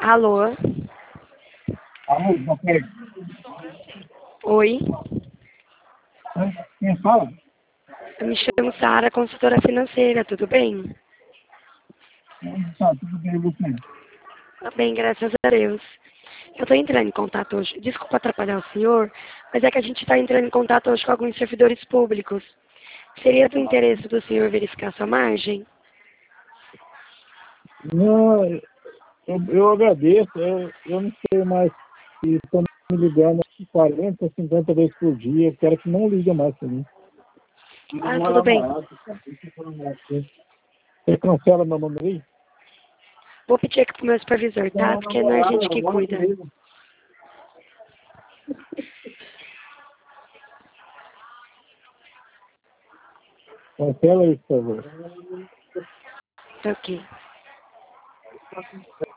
Alô? Alô, você... Oi? Quem fala? Eu me chamo Sara, consultora financeira, tudo bem? Tá, tudo bem, você? Tá bem, graças a Deus. Eu estou entrando em contato hoje, desculpa atrapalhar o senhor, mas é que a gente está entrando em contato hoje com alguns servidores públicos. Seria do interesse do senhor verificar sua margem? Não, eu agradeço, eu não sei mais se estão me ligando 40, 50 vezes por dia, eu quero que não liga mais para mim. Ah, tudo bem. Você cancela meu número aí? Vou pedir aqui pro meu supervisor, tá? Porque não é a gente que cuida. Cancela aí, por favor. Tá ok.